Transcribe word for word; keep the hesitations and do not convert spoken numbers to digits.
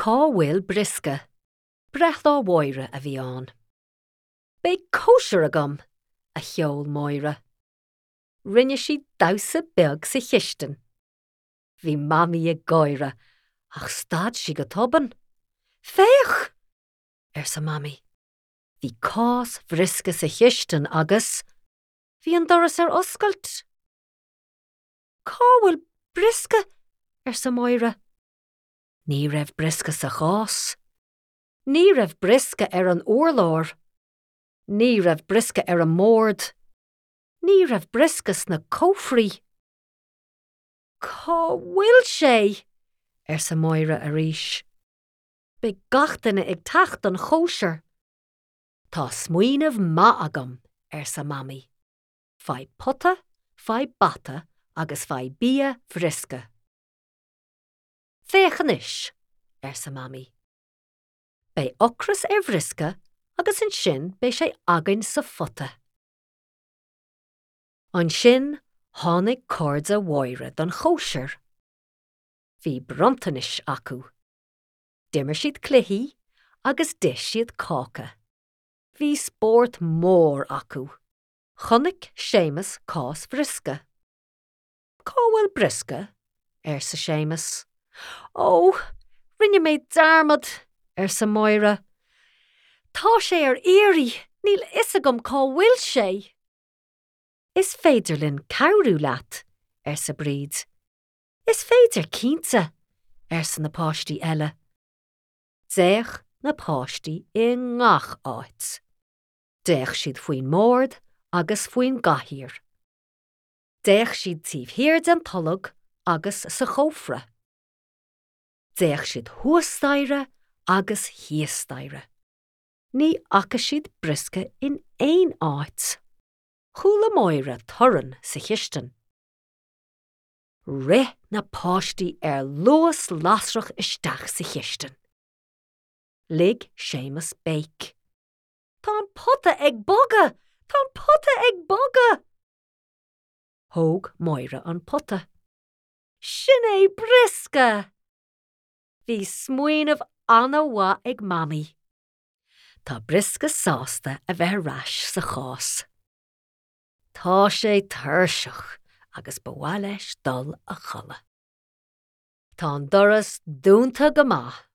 Cá bhfuil brisce, breathlá mháire a bhí ann. Bé cóisiir agam, a cheol Moira. Rinne si dawsa beag sa chiisten. Bhí mammy ag gaire, ach stad si go toban. Féach! Er sa mammy. Bhí cás brisce sa chiisten agus bhí an doras ar oscailt. Cá bhfuil brisce, er sa Moira. Ní raibh brisce sa chás. Ní raibh brisce ar an uorlár. Ní raibh brisce ar an mórd. Ní raibh brisce sna cófrí. Cá bhfuil sé, er sa Moira a ríis. Be gachtainna ag tacht an chóisiir. Tá smuoinemh ma agam, er sa mammy. Fai potta, fai bata, agus fai bia brisce. Féchanis, er sa mammy. Bei ocras ar brisce, agus an sin bei sé againn sa fotta. An sin tháinig cordsa mháire don chóisiir. Bhí brontanis acu. Dimmer siad cluichí, agus dis siad cáca. Bhí spórt mór acu. Chonaic Séamus cás brisce. Cá bhfuil brisce, er sa Séamus. Ó, rinne méid darmad, er sa Moira. Tá sé ar éirí, níl isagam cá bhfuil sé. Is féidir linn cabhrú leat, er sa bríd. Is féidir cínta, er sa na páistí eile. Déach na páistí i ngach áit. Déach siad faoin mórd agus faoin gahír. Déach siad tíomhthír den tullag agus sa chófra. Déach siad thuastaire agus híastaire. Ní aca siad brisce in éon áit. Chúla Moira toran sa chiisten. Rith na páistí ar luas lasrach isteach sa chiisten. Lig Séamus béic. Tá'n potta ag boga! Tá'n potta ag boga! Thóg Moira an potta. Sin é brisce! Bhí smuoinemh anna wa ag mammy. Tá brisce sásta a bheith rais sa chás. Tá sé tuirseach agus ba bhá leis dul a chola. Tá an doras dúnta go maith